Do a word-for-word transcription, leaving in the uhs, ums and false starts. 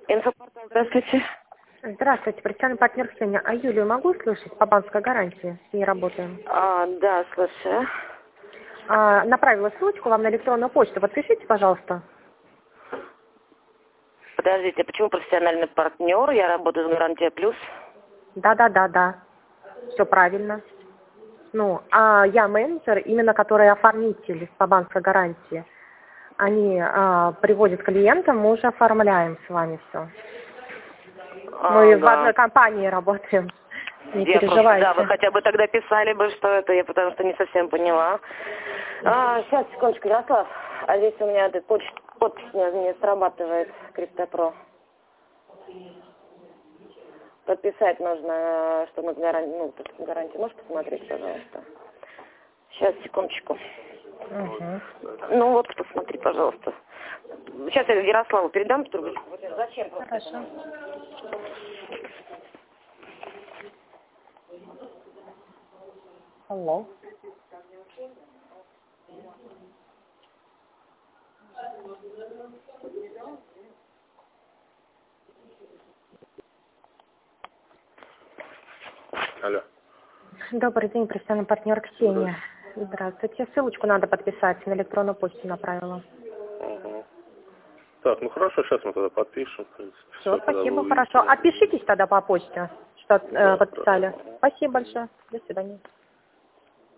Инфопортал, здравствуйте. Здравствуйте, профессиональный партнер Ксения. А Юлию могу услышать по банковской гарантии? С ней работаем. А, да, слушаю. А, направила ссылочку вам на электронную почту. Подпишите, пожалуйста. Подождите, почему профессиональный партнер? Я работаю в Гарантия Плюс. Да-да-да-да. Все правильно. Ну, а я менеджер, именно который оформитель по банковской гарантии. Они а, приводят клиента, мы уже оформляем с вами все. Мы в Ага. одной компании работаем. Не Я просто, да, вы переживайте. хотя бы тогда писали бы, что это, я потому что не совсем поняла. А, сейчас, секундочку, Ярослав. А здесь у меня этот подпись, подпись не, не срабатывает, Криптопро. Подписать нужно, что мы гарантию, ну, гарантию. Можешь посмотреть, пожалуйста? Сейчас, секундочку. Угу. Ну вот, посмотри, пожалуйста. Сейчас я Ярославу передам трубочку. Вот это зачем просто это Хорошо. нужно? Алло. Алло. Добрый день, профессиональный партнер Ксения. Здравствуйте. Ссылочку надо подписать, на электронную почту направила. Угу. Так, ну хорошо, сейчас мы тогда подпишем. В принципе. Все, Все, тогда спасибо, вы хорошо. увидите. Отпишитесь тогда по почте, что э, Да, подписали. хорошо. Спасибо большое. До свидания.